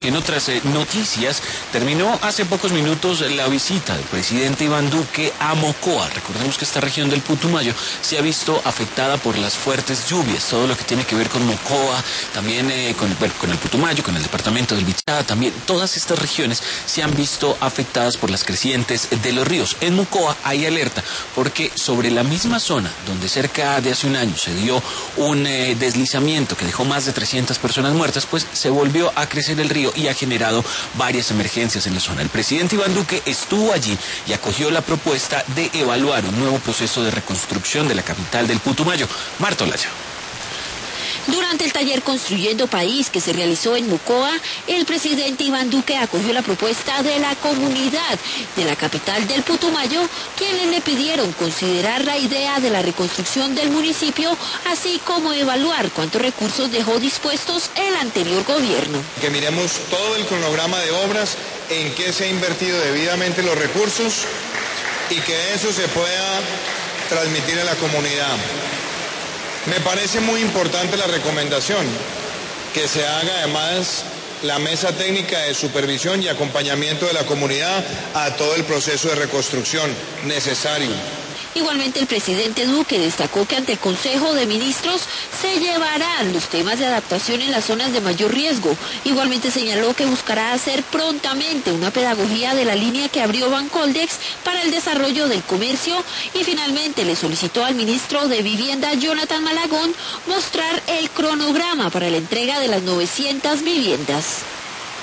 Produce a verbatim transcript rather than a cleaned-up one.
En otras eh, noticias, terminó hace pocos minutos la visita del presidente Iván Duque a Mocoa. Recordemos que esta región del Putumayo se ha visto afectada por las fuertes lluvias, todo lo que tiene que ver con Mocoa, también eh, con, el, con el Putumayo, con el departamento del Bichada, también todas estas regiones se han visto afectadas por las crecientes de los ríos. En Mocoa hay alerta porque sobre la misma zona donde cerca de hace un año se dio un eh, deslizamiento que dejó más de trescientas personas muertas, pues se volvió a crecer el río y ha generado varias emergencias en la zona. El presidente Iván Duque estuvo allí y acogió la propuesta de evaluar un nuevo proceso de reconstrucción de la capital del Putumayo. Marta Olaya. Durante el taller Construyendo País que se realizó en Mocoa, el presidente Iván Duque acogió la propuesta de la comunidad de la capital del Putumayo, quienes le pidieron considerar la idea de la reconstrucción del municipio, así como evaluar cuántos recursos dejó dispuestos el anterior gobierno. Que miremos todo el cronograma de obras, en qué se ha invertido debidamente los recursos y que eso se pueda transmitir a la comunidad. Me parece muy importante la recomendación, que se haga además la mesa técnica de supervisión y acompañamiento de la comunidad a todo el proceso de reconstrucción necesario. Igualmente, el presidente Duque destacó que ante el Consejo de Ministros se llevarán los temas de adaptación en las zonas de mayor riesgo. Igualmente señaló que buscará hacer prontamente una pedagogía de la línea que abrió Bancoldex para el desarrollo del comercio y finalmente le solicitó al ministro de Vivienda, Jonathan Malagón, mostrar el cronograma para la entrega de las novecientas viviendas.